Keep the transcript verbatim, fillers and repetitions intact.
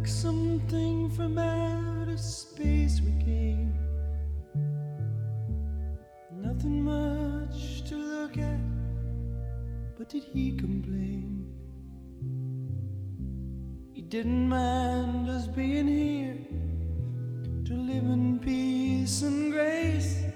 something from outer space we came. Nothing much to look at, but did he complain? He didn't mind us being here to live in peace and grace.